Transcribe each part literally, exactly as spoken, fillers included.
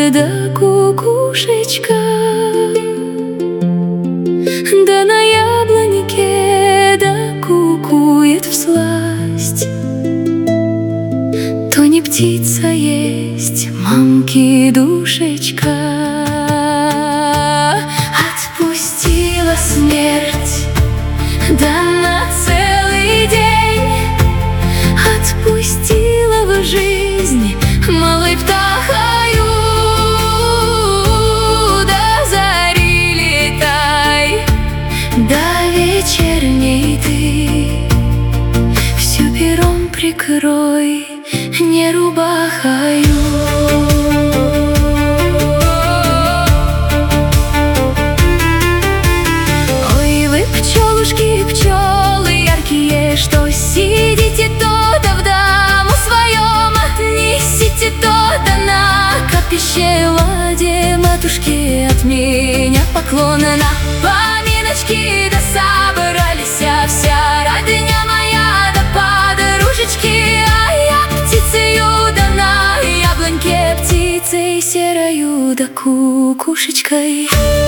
да кукушечка, да на яблонике да кукует всласть. То не птица есть, мамки душечка, отпустила смерть, да на целый день отпустила в жизнь малой птахою. До зари летай, до вечерней ты всю пером прикрой, не рубахою. Ой, вы, пчелушки, пчелы яркие, что сидите то да в дому своем, несите то да на капище ладе матушки. От меня поклоны на поминочки, да собрались вся родня моя, да подружечки. А я птицею да на яблоньке, птицей серою да кукушечкой.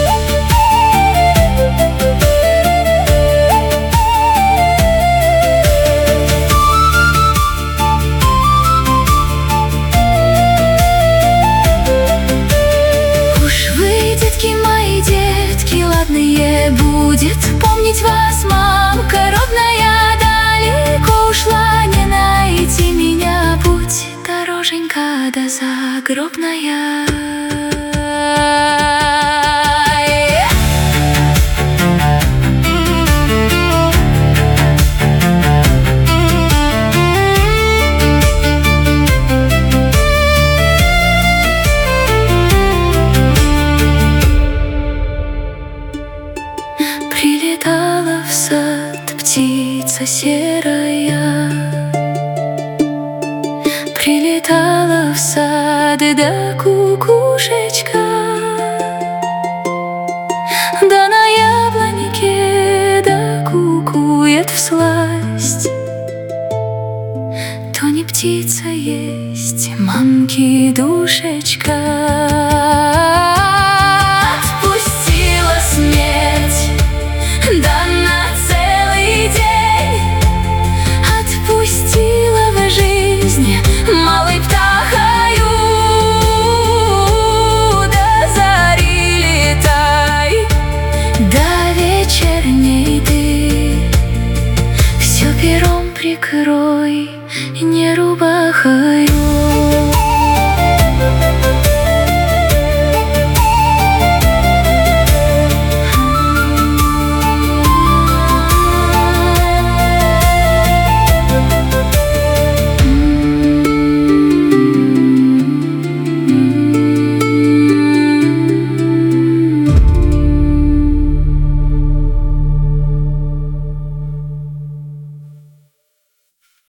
Будет помнить вас мамка родная, далеко ушла, не найти меня путь, дороженька да загробная. Прилетала в сад птица серая, прилетала в сад да кукушечка, да на яблонике да кукует всласть. То не птица есть, мамки душечка.